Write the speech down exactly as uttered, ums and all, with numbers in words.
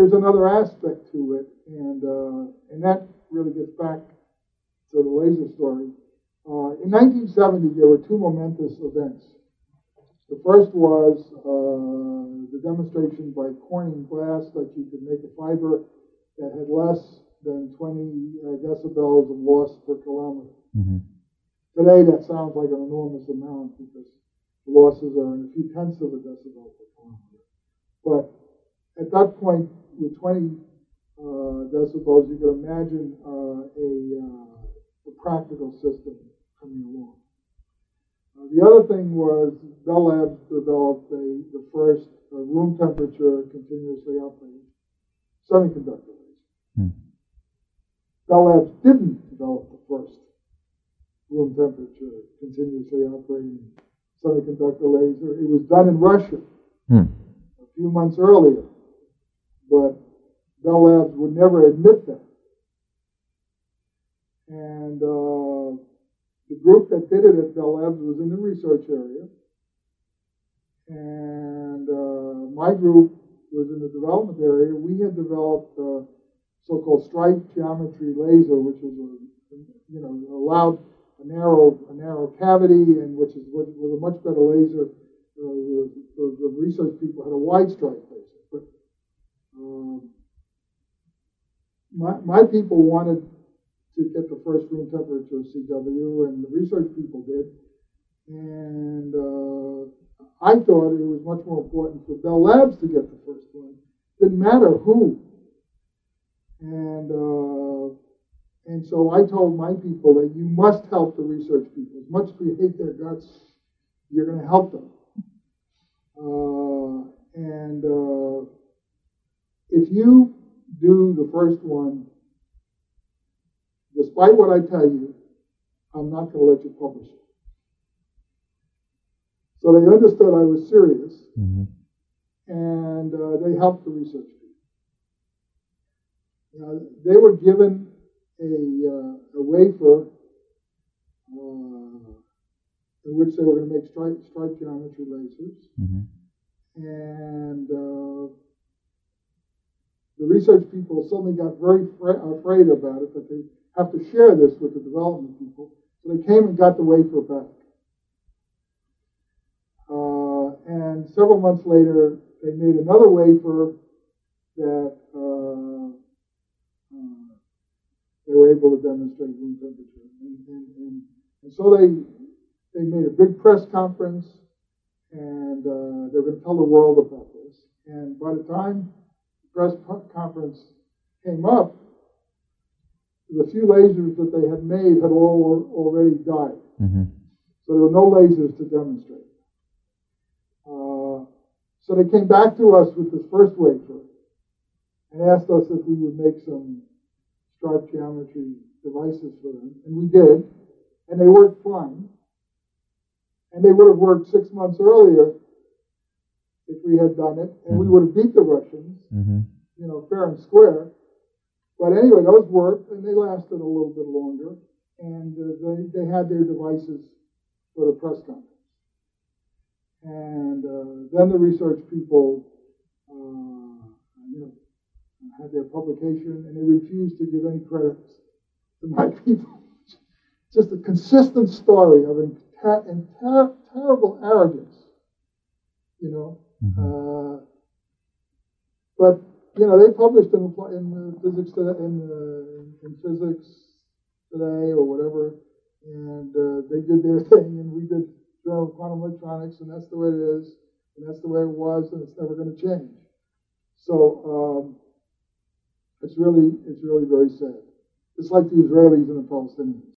there's another aspect to it, and uh, and that really gets back to the laser story. Uh, in nineteen seventy, there were two momentous events. The first was uh, the demonstration by Corning Glass that you could make a fiber that had less than twenty uh, decibels of loss per kilometer. Mm-hmm. Today, that sounds like an enormous amount because the losses are in a few tenths of a decibel per kilometer. But at that point, with twenty uh, decibels, you could imagine uh, a, uh, a practical system coming along. Uh, the other thing was Bell Labs developed a, the first uh, room temperature continuously operating semiconductor laser. Hmm. Bell Labs didn't develop the first room temperature continuously operating semiconductor laser. It was done in Russia Hmm. a few months earlier, but Bell Labs would never admit that. And uh, the group that did it at Bell Labs was in the research area, and uh, my group was in the development area. We had developed a so-called stripe geometry laser, which was a, you know, allowed a narrow a narrow cavity, and which is was a much better laser. Uh, the, the, the research people had a wide stripe laser, but um, my my people wanted to get the first room temperature C W, and the research people did. And uh, I thought it was much more important for Bell Labs to get the first one. Didn't matter who. And uh, and so I told my people that you must help the research people. As much as we hate their guts, you're going to help them. Uh, and uh, if you do the first one, despite what I tell you, I'm not going to let you publish it. So they understood I was serious, Mm-hmm. and uh, they helped the research people. Now, they were given a, uh, a wafer uh, in which they were going to make stripe, stripe geometry lasers, Mm-hmm. and uh, the research people suddenly got very fra- afraid about it, that they have to share this with the development people. So they came and got the wafer back. Uh, and several months later, they made another wafer that uh, uh, they were able to demonstrate room temperature. And, and, and, and so they they made a big press conference, and uh, they were going to tell the world about this. And by the time the press conference came up, the few lasers that they had made had all already died. Mm-hmm. So there were no lasers to demonstrate. Uh, so they came back to us with this first wafer and asked us if we would make some stripe geometry devices for them. And we did. And they worked fine. And they would have worked six months earlier if we had done it. And mm-hmm. we would have beat the Russians, mm-hmm. you know, fair and square. But anyway, those worked, and they lasted a little bit longer. And uh, they, they had their devices for the press conference. And uh, then the research people, uh, you know, had their publication, and they refused to give any credit to my people. Just a consistent story of ter- ter- terrible arrogance, you know. Mm-hmm. Uh, but you know, they published in, in uh, physics today, in, uh, in physics today or whatever, and uh, they did their thing, and we did Journal of Quantum Electronics, and that's the way it is, and that's the way it was, and it's never going to change. So um, it's really, it's really very sad. It's like the Israelis and the Palestinians.